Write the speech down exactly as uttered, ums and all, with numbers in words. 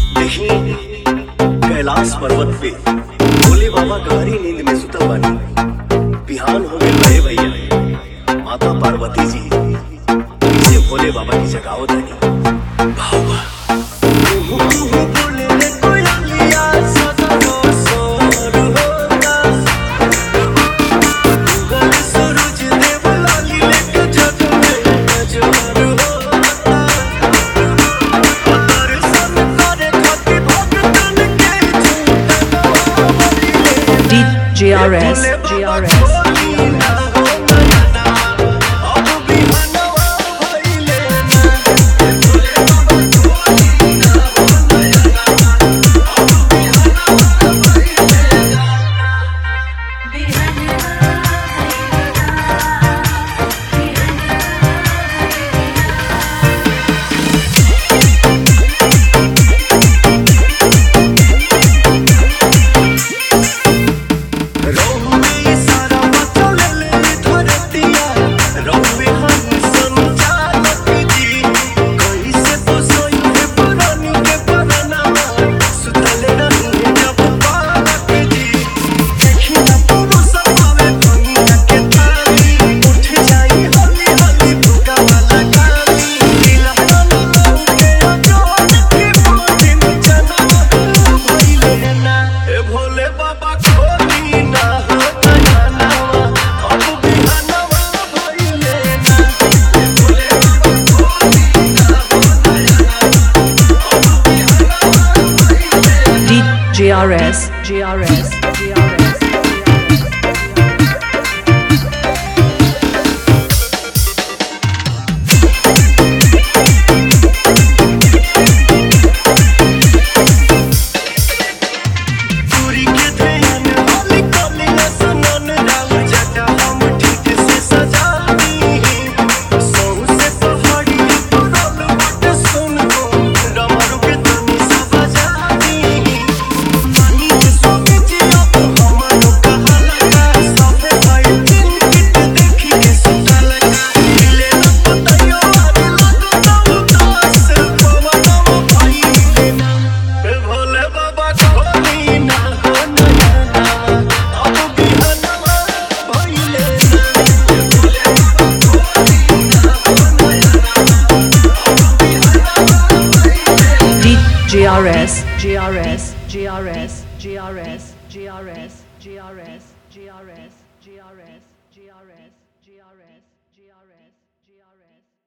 देखी कैलाश पर्वत पे भोले बाबा गहरी नींद में सुतल बानी। बिहान हो गए बड़े भैया माता पार्वती जी से भोले बाबा की जगावत है। बाबा G R S, G R S. G R S, G R S, G R S. G R S, G R S, G R S, G R S, G R S, G R S, G R S, G R S, G R S, G R S, G R S, G R S.